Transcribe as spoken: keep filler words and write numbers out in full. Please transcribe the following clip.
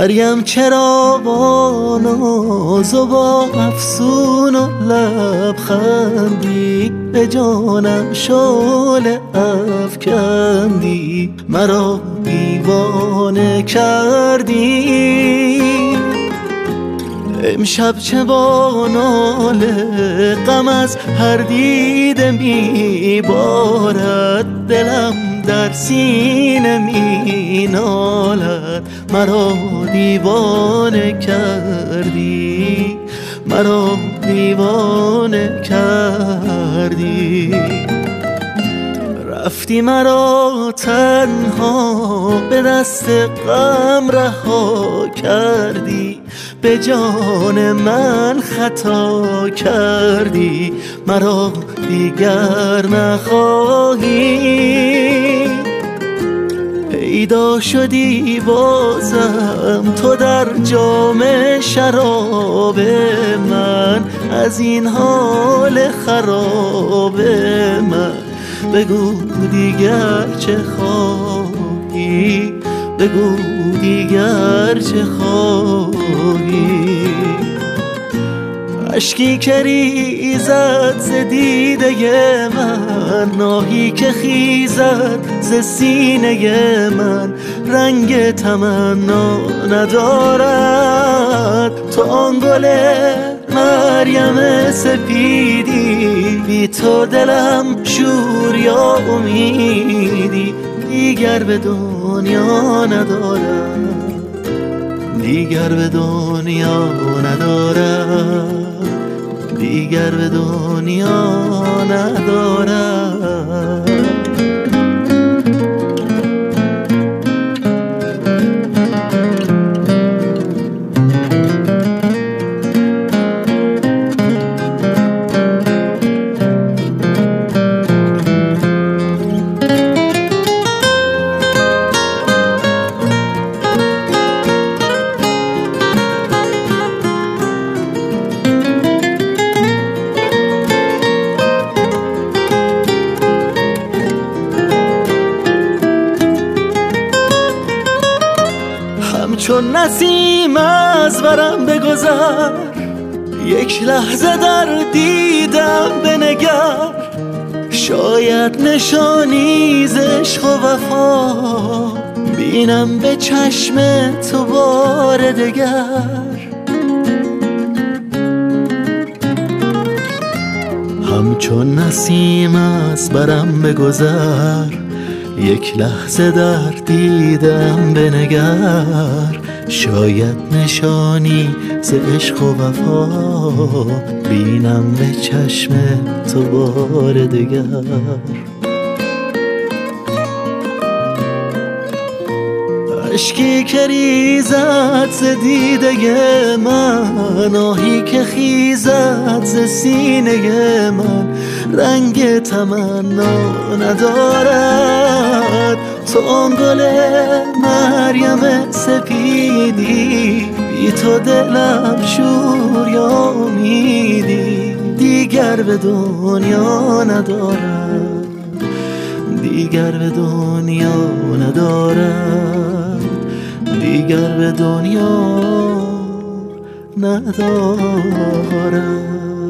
مریم چرا با ناز و با افسون و لبخندی به جانم شعله افکندی، مرا دیوانه کردی. امشب چه با ناله غم از هر دیده میبارد، دلم در سینه می نالد، مرا دیوانه کردی، مرا دیوانه کردی. رفتی مرا تنها به دست غم رها کردی، به جان من خطا کردی، مرا دیگر نخواهی. پیدا شدی بازم تو در جام شراب من، از این حال خراب من بگو دیگر چه خواهی، بگو دیگر چه خواهی. اشکی که ریزد ز دیده من، ناهی که خیزد ز سینه من، رنگ تمنا ندارد تو آن گل مریم سپیدی. بی تو دلم شور یا امیدی، دیگر به دنیا ندارم، دیگر به دنیا ندارم، دیگر به دنیا ندارم. چون نسیم از برم بگذر، یک لحظه در دیدم بنگر، شاید نشانی ز عشق و وفا بینم به چشم تو بار دگر. همچون نسیم از برم بگذر، یک لحظه در دیدم بنگر، شاید نشانی ز عشق و وفا بینم به چشم تو بار دگر. اشکی که ریزد ز دیده من، آهی که خیزد ز سینه من، رنگ تمنا ندارد تو آن گل مریم سپیدی. بی تو دلم شور یا امیدی، دیگر به دنیا ندارم، دیگر به دنیا ندارم، دیگر به دنیا ندارم.